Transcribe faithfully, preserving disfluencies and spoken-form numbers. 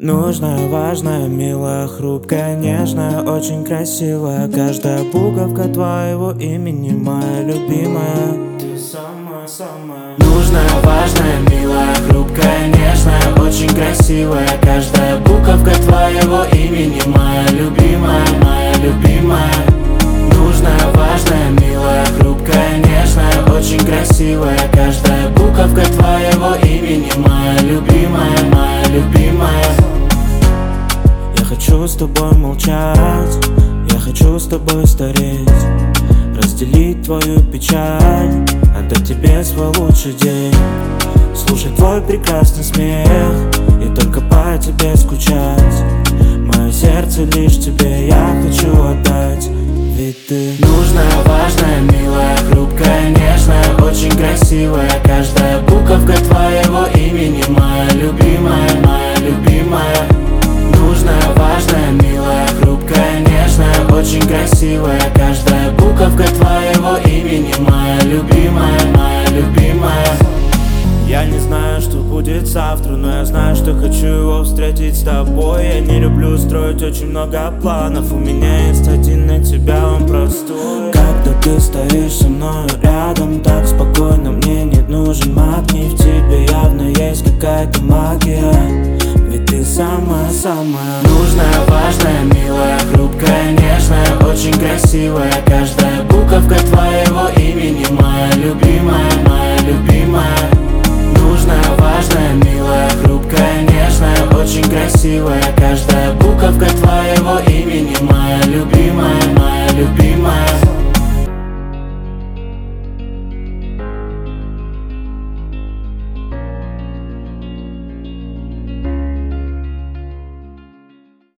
Нужная, важная, милая, хрупкая, нежная, очень красивая. Каждая буковка твоего имени моя любимая. Ты самая-самая. Нужная, важная, милая, хрупкая, нежная, очень красивая. Каждая буковка твоего имени моя любимая, моя любимая. Нужная, важная, милая, хрупкая, нежная, очень красивая. Каждая буковка твоего имени моя любимая, моя любимая. Я хочу с тобой молчать, я хочу с тобой стареть, разделить твою печаль, отдать тебе свой лучший день, слушать твой прекрасный смех и только по тебе скучать. Мое сердце лишь тебе я хочу отдать, ведь ты нужная, важная, милая, хрупкая, нежная, очень красивая. Каждая буковка твоего имени моя любимая, моя любимая. Нужная, важная, милая, хрупкая, нежная, очень красивая. Каждая буковка твоего имени моя любимая, моя любимая. Я не знаю, что будет завтра, но я знаю, что хочу его встретить с тобой. Я не люблю строить очень много планов, у меня есть один на тебя, он простой. Когда ты стоишь со мной рядом, так спокойно, мне не нужен магний. В тебе явно есть какая-то магия, ведь ты самая-самая. Нужная, важная, милая, хрупкая, нежная, очень красивая. Каждая буковка твоего имени моя любимая, моя любимая. Нужная, важная, милая, хрупкая, нежная, очень красивая. Каждая буковка твоего имени моя любимая, моя любимая.